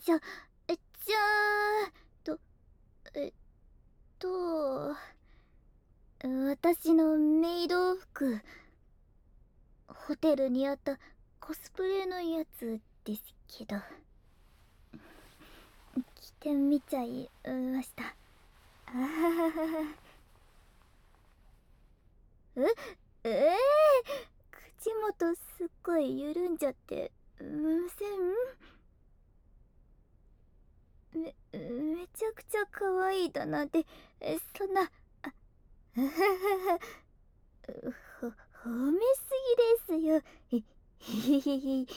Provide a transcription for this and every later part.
じゃ、じゃあ、えっと、私のメイド服、ホテルにあったコスプレのやつですけど、着てみちゃいました。あははは。え口元すっごい緩んじゃってません？めちゃくちゃ可愛いだなんて、そんな、あははは、ほ褒めすぎですよ。へへへへ。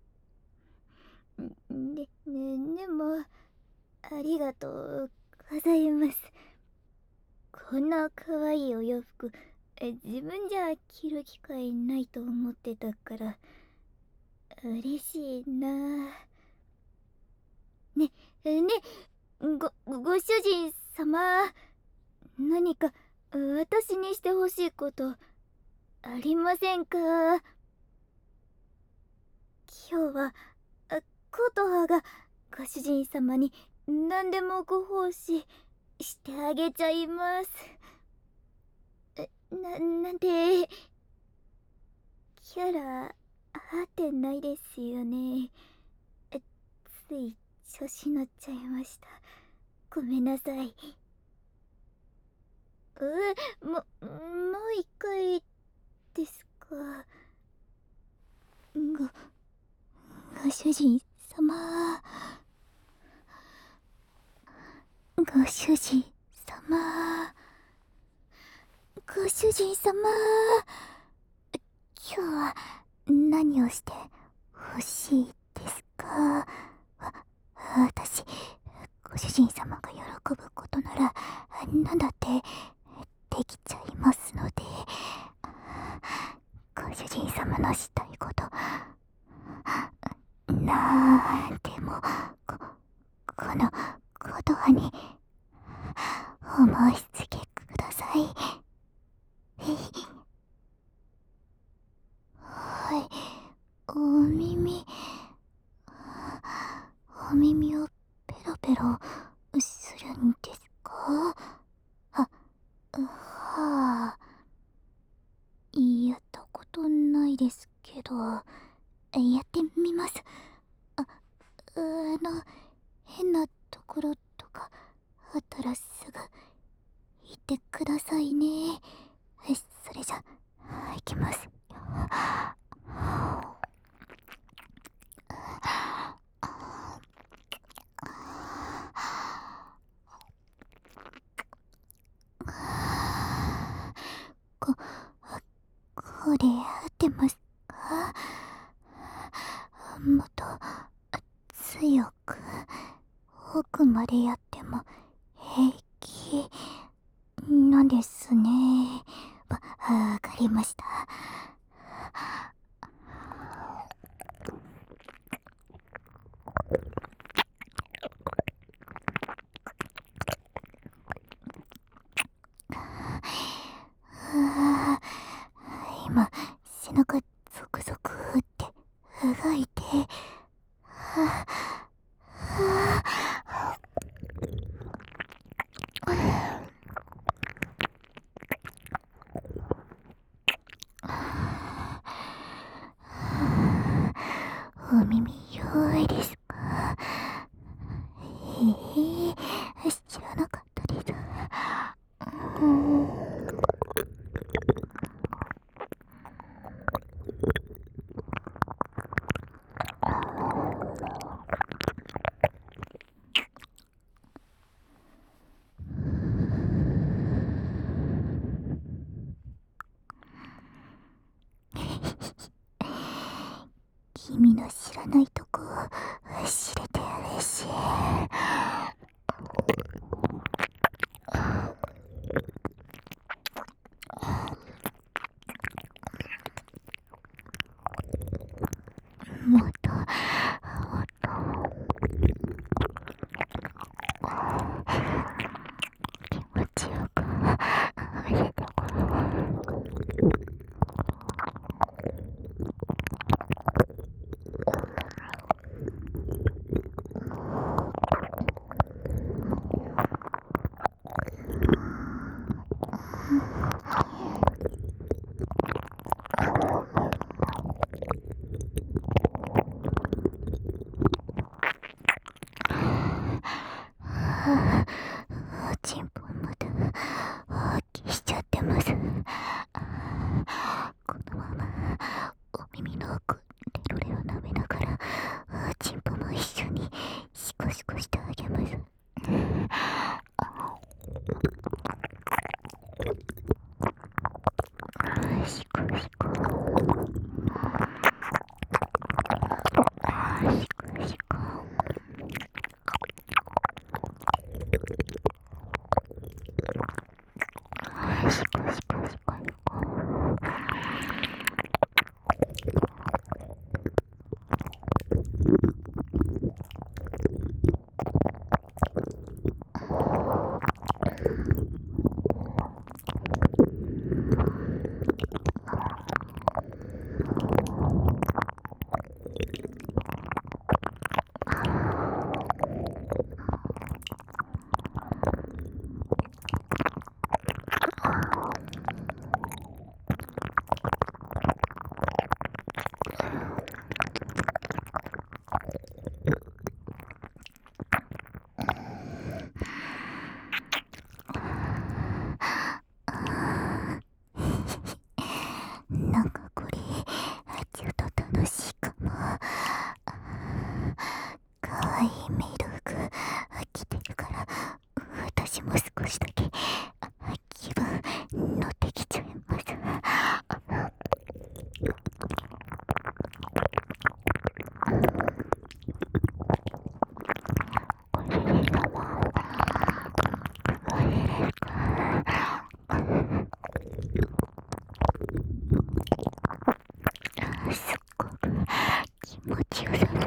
でも、ありがとうございます。こんな可愛いお洋服、自分じゃ着る機会ないと思ってたから、嬉しいな。ね、ご主人様、何か私にしてほしいことありませんか？今日はコトハがご主人様に何でもご奉仕してあげちゃいます。なんてキャラ合ってないですよね。つい調子乗っちゃいました。ごめんなさい。もう一回ですか？ご主人様、ご主人様、ご主人様、今日は何をしてほしいですか？私、ご主人様が喜ぶことなら何だってできちゃいますので、ご主人様のしたいことなんでもこの言葉に思いつけください。はい、お耳をペロペロするんですか？はあ、やったことないですけど、やってみます。変なところとかあったらすぐ言ってくださいね。それじゃ、いきます。こ、これ合ってますか？もっと強く奥までやっても平気なんですね。わかりました。今背中ゾクゾクって動いて、お耳弱いですか？知らなかったです。君の知らないとこ知れて嬉しい。もっと気持ちよく見せてくれ。 コシコしてあげます。シコシコシコシコシコシコシコ。なんかこれちょっと楽しいかも。かわいいメイド服着てるから私も少しだけ気分乗ってきちゃいます。これですかも。これですか。すっごく気持ちよさそう。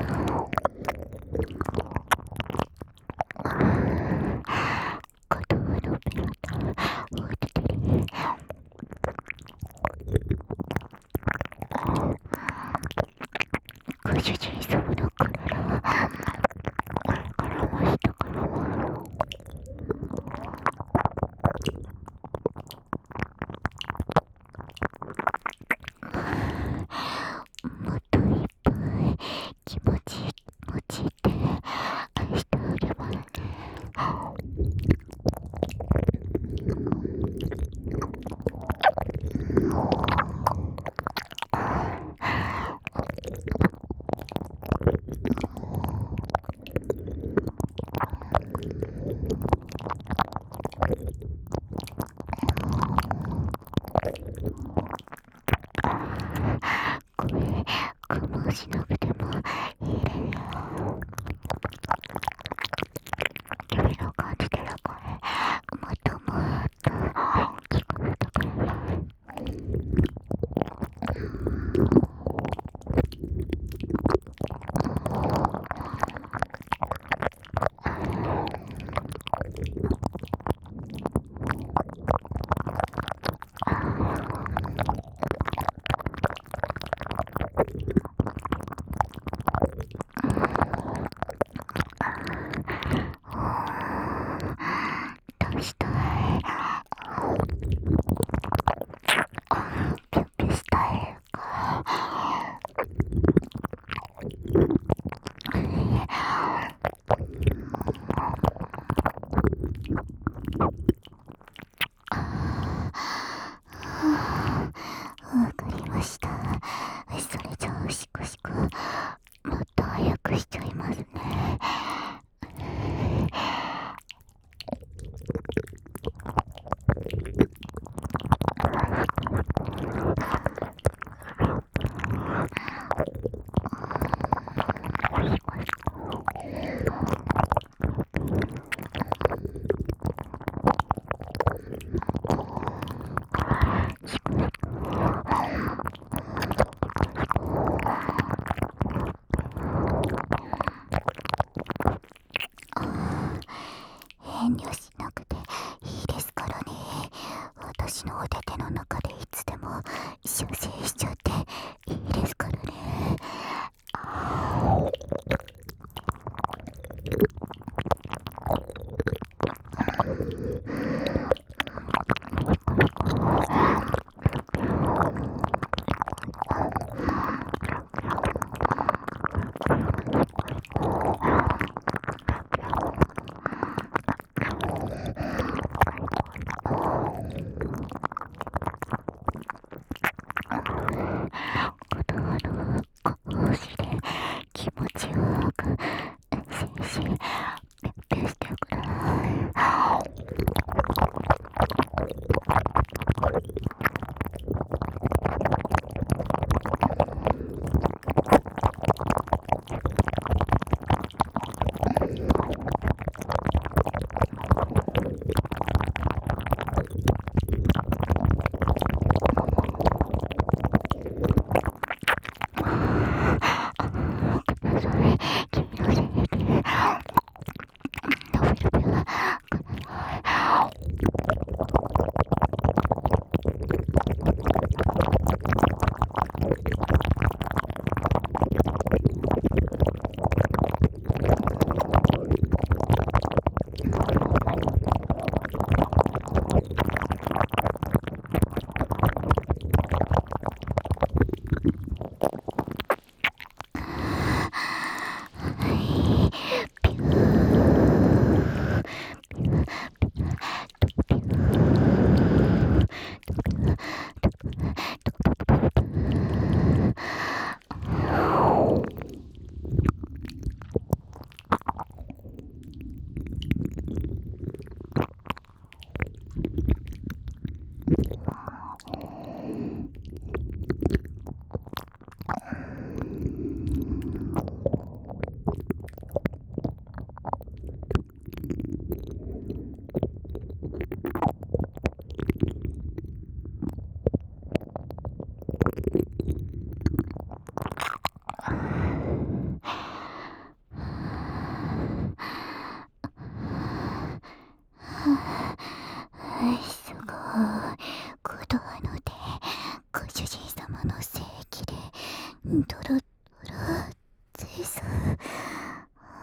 片方のペロタ落ちてる。ご主人様の体からも下からももっといっぱい気持ちいいってしてあげますね。これ我慢しなくてもいいですよ。君の感じてる声もっともっと聞こえてくれる。出したい。ピュッピュしたいか。わかりました。それじゃあシコシコもっと早くしちゃいますね。遠慮しなくていいですからね。私のお手手の中でいつでも射精しちゃっていいですからね。子供の腰で気持ちよく精子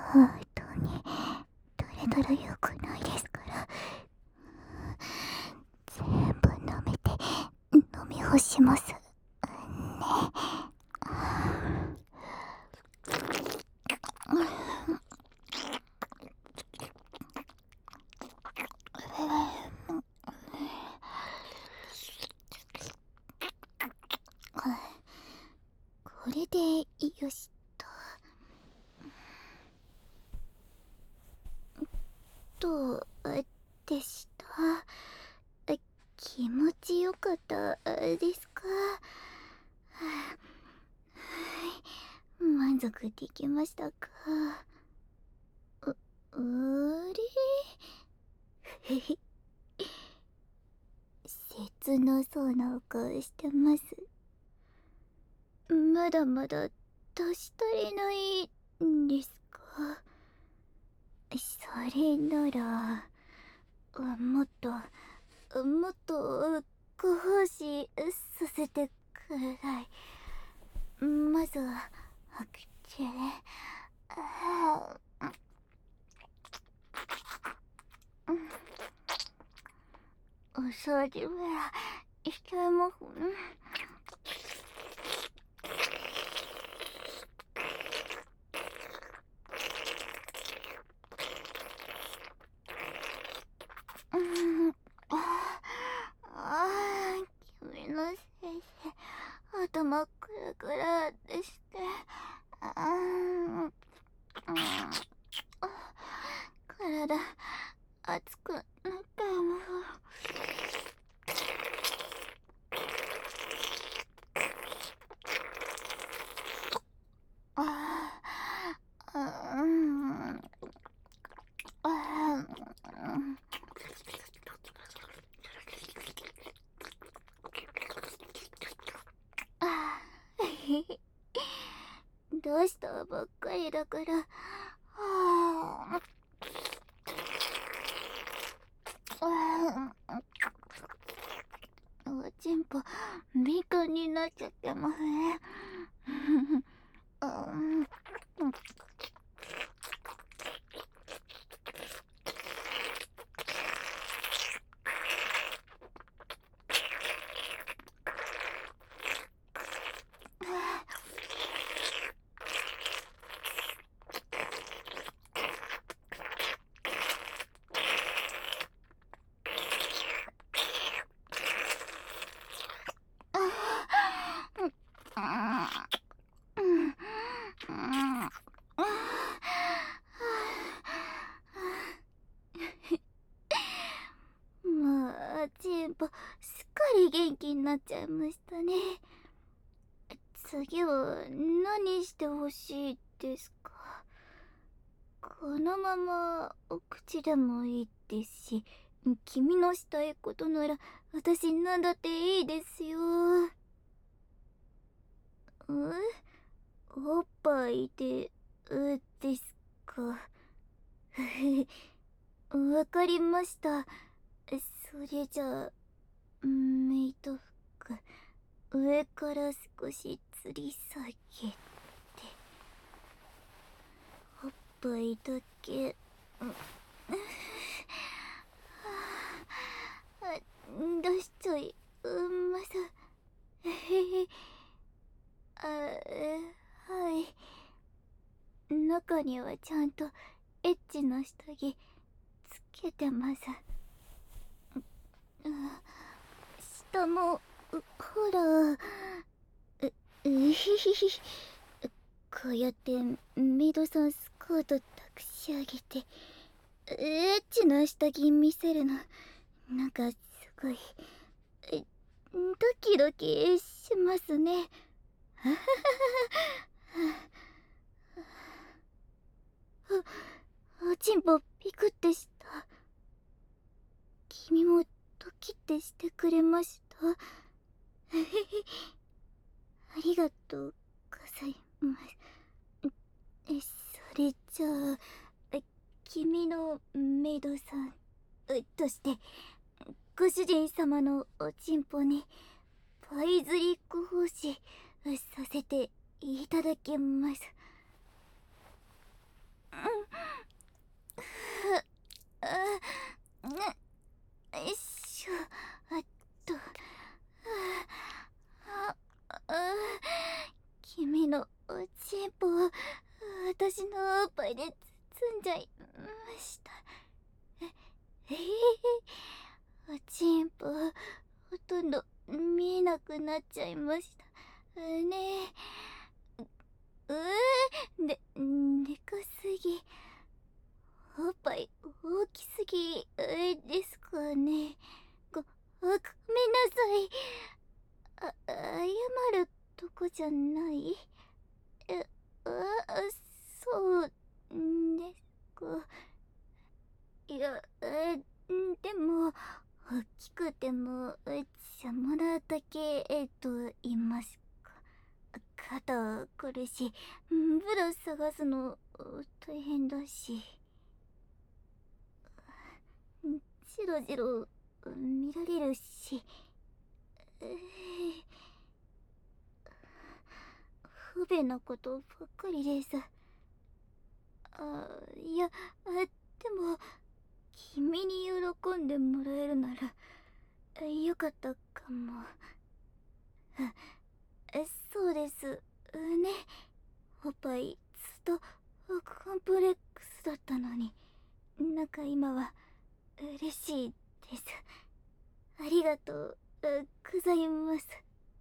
本当にどれどれ良くないですから。全部舐めて飲み干しますね。これでよしと。どうでした？気持ちよかったですか？はい、満足できましたか？あれ切なそうなお顔してます。まだまだ足し足りないんですか？それならもっとご奉仕させてください。まずは口でお掃除はしてます。君の先生、頭クラクラでして、体熱くなってますどうしたばっかりだから。おちんぽ敏感になっちゃってますね。まあ、チンポすっかり元気になっちゃいましたね。次は何してほしいですか？このままお口でもいいですし、君のしたいことなら私なんだっていいですよ。おっぱいですか？わかりました。それじゃあメイド服上から少し吊り下げて、おっぱいだけ出しちゃいます。はい。中にはちゃんとエッチな下着つけてます。下もほらひひひ。こうやってメイドさんスカート託し上げてエッチな下着見せるのなんかすごいドキドキしますね。おちんぽピクってした。君もドキってしてくれました？ありがとうございます。それじゃあ君のメイドさんとしてご主人様のおちんぽにパイ釣りご奉仕させていただきます。 んじゃいました。おちんぽほとんど見えなくなっちゃいましたね。でかすぎ、おっぱい大きすぎですかね。ごめんなさい。謝るとこじゃない？え、そうですか。いや、でも、大きくても、邪魔なだけ、言いますか。肩苦しい。ブラ探すの、大変だし。じろじろ、見られるし。不便なことばっかりです。いや、でも、君に喜んでもらえるなら、よかったかも。そうですね。おっぱいずっとコンプレックスだったのに、なんか今は嬉しいです。ありがとうございます。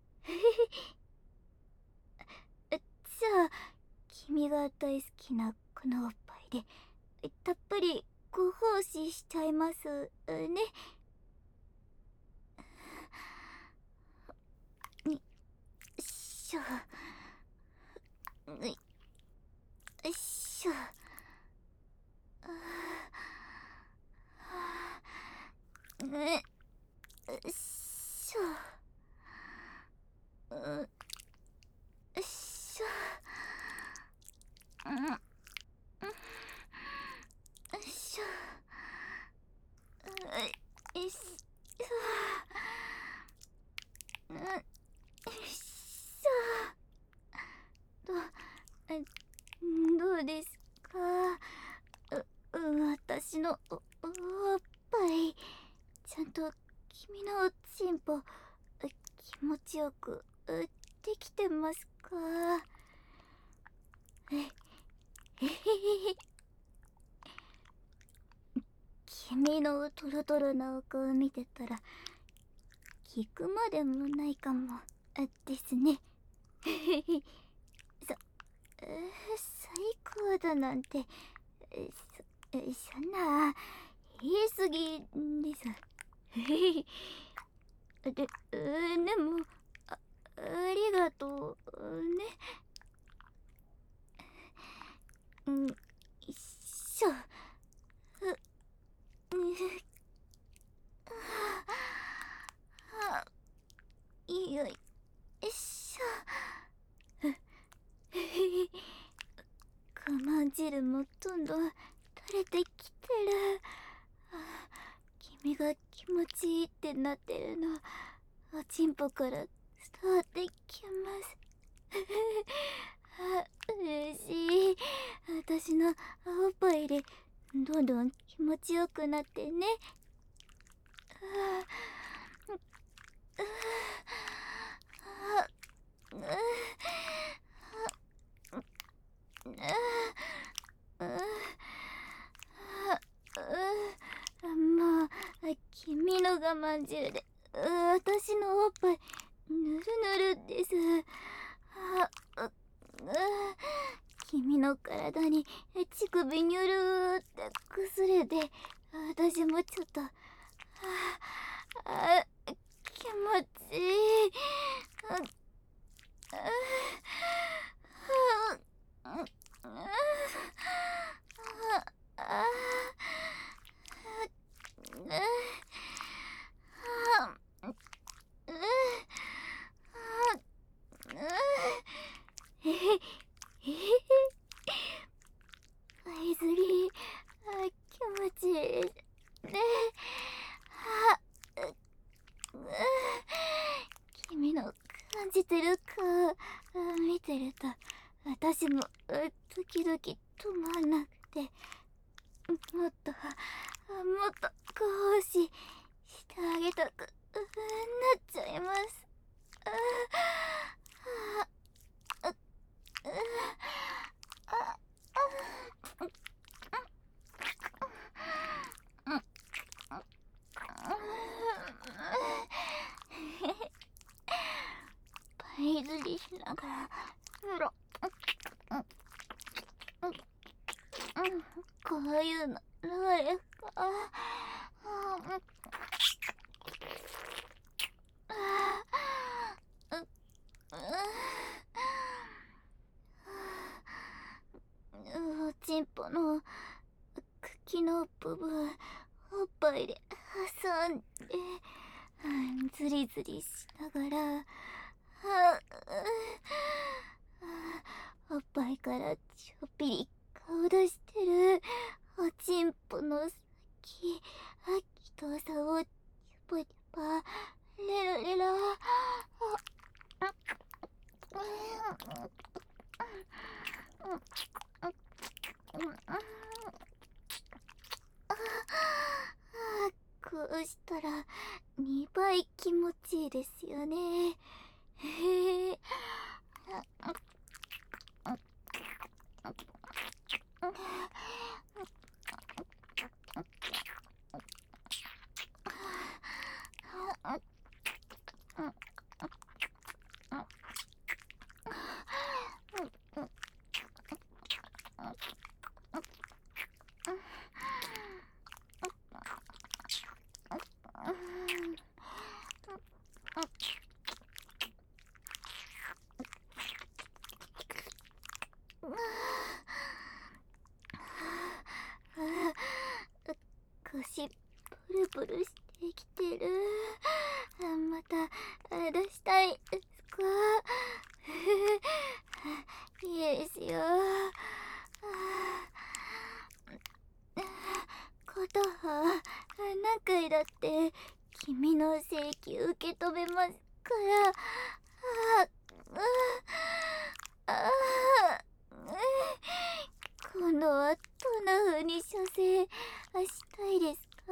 じゃあ、君が大好きなこのおっぱいでたっぷりご奉仕しちゃいますね。よいしょ。よいしょ。よいしょ。よいしょ。よいしょ。よいしょ。よいしょ。どうですか？私のおっぱい、ちゃんと君のおちんぽ、気持ちよくできてますか？えへへへ。君のトロトロなお顔を見てたら聞くまでもないかもですね。そ最高だなんて、そんな言い過ぎです。でも、ありがとうね。よいしょ。よいしょ。我慢汁もどんどん垂れてきてる。君が気持ちいいってなってるの、おちんぽから伝わってきます。嬉しい。私のおっぱいでどんどん気持ちよくなってね。もう君の我慢汁で私のおっぱいぬるぬるです。君の体に乳首にゅるーって崩れて、私もちょっと気持ちいい。アイズリー、気持ちいいですね。君の感じてるか見てると、私も時々止まんなくて、もっとこうしてあげたくなっちゃいます。 ながらこういうの誰かおちんぽの茎の部分おっぱいで挟んでズリズリしながらおっぱいからちょっぴり顔出してるおちんぽの先人さをチュパチュパレラレラこうしたら2倍気持ちいいですよね。へえ。腰プルプルしてきてる。また出したいですか？いいですよ。ことは何回だって君の請求受け止めますから。今度はどんな風に射精したいですか？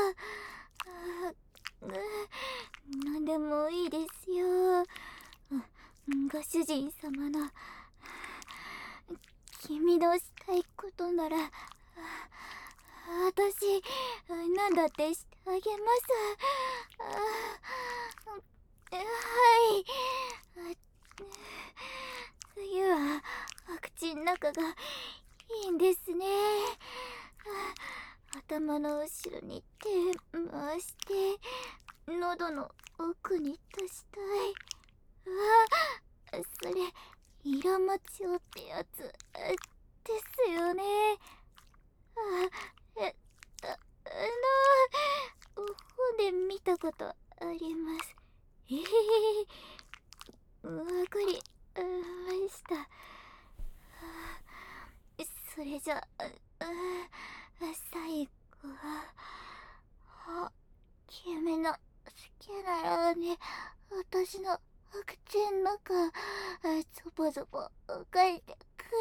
何でもいいですよ。ご主人様の君のしたいことなら私何だってしてあげます。はい。冬はお口の中がいいんですね。頭の後ろに手回して喉の奥に出したい。それ色もちおってやつですよね。本で見たことあります。わかりました。それじゃ最後は君の好きなように私の口の中ゾボゾボ書いてくれ。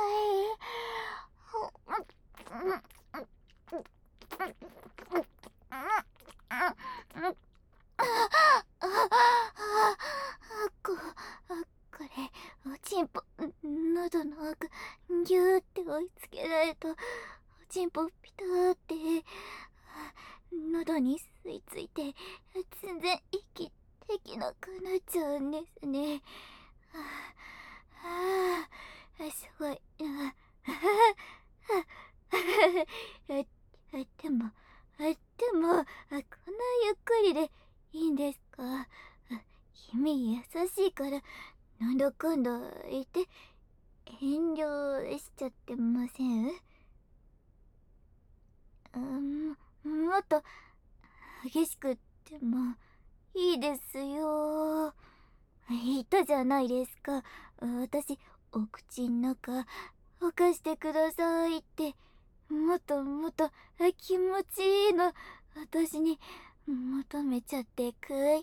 これおちんぽ喉の奥ギューって追いつけないとおちんぽピターって喉に吸い付いて全然息できなくなっちゃうんですね。すごいな。でもこんなゆっくりでいいんですか？君優しいからなんだかんだ言って遠慮しちゃってません？もっと激しくってもいいですよ。言ったじゃないですか。私お口の中ほかしてくださいって。もっともっと気持ちいいの私に求めちゃってくい。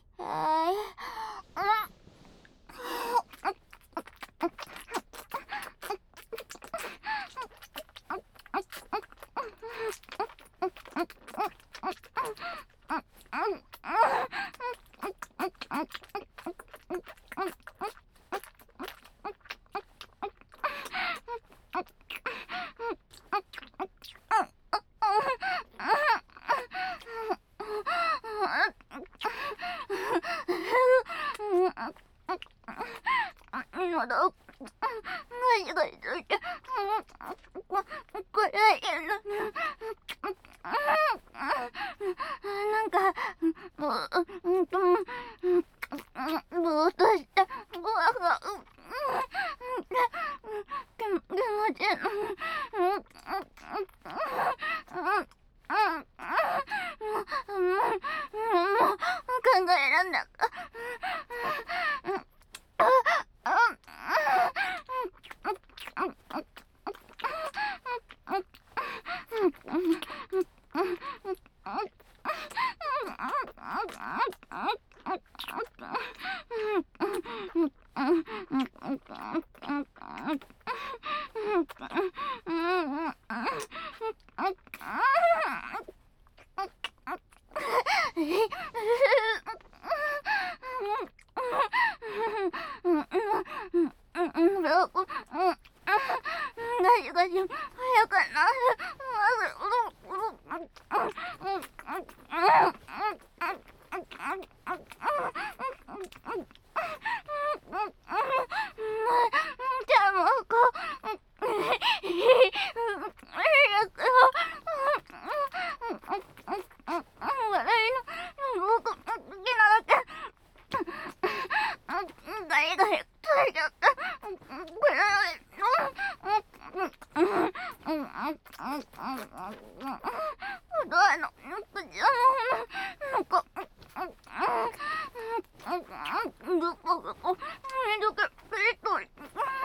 まだ足が痛いてこれなんかぼーっとしたごわが気持ちいいもう考えらんなか早くなじゃあもう笑いの僕好きなだけ誰が取れちゃったこれどうの口のなんかぐぽぐぽめどくクリトリ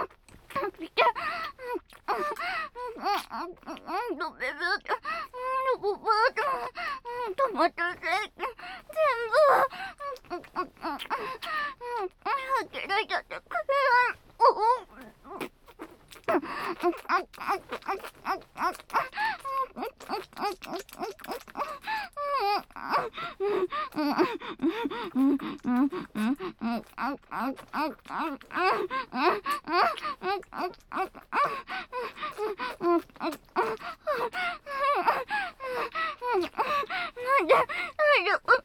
ドベルドボバートマトセーキ全部吐き出しちゃってくれなんで大丈夫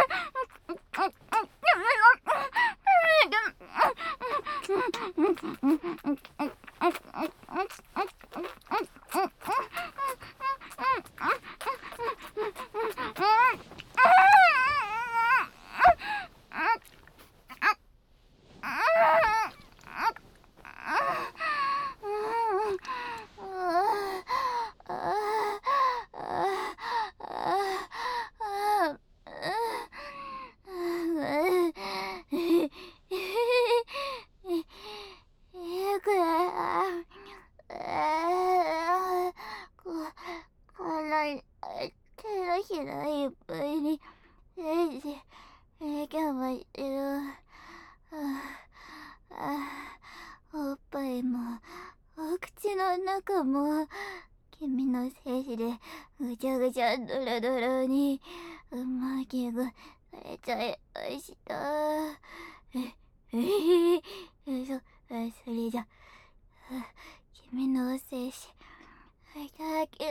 手のひらいっぱいに今日もいるおっぱいもお口の中も君の精子でぐちゃぐちゃドロドロに巻きぐされちゃいました。それじゃ君の精子いただき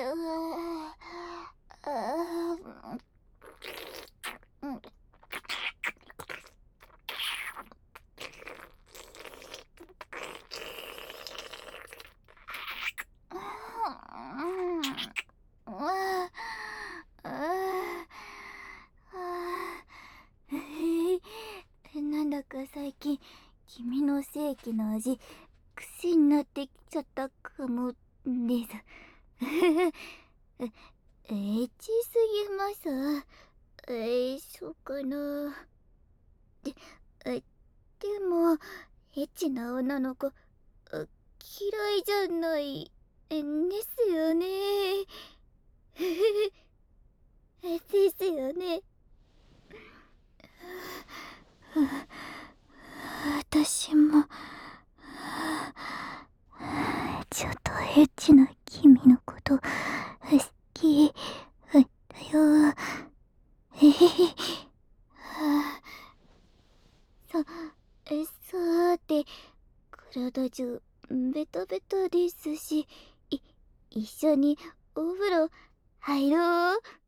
なんだか最近君の正規の味癖になってきちゃったかもですエッチすぎますそうかなでもエッチな女の子嫌いじゃないですよねですよね私もちょっとエッチな君のこと好きだよさて体中ベタベタですし一緒にお風呂入ろう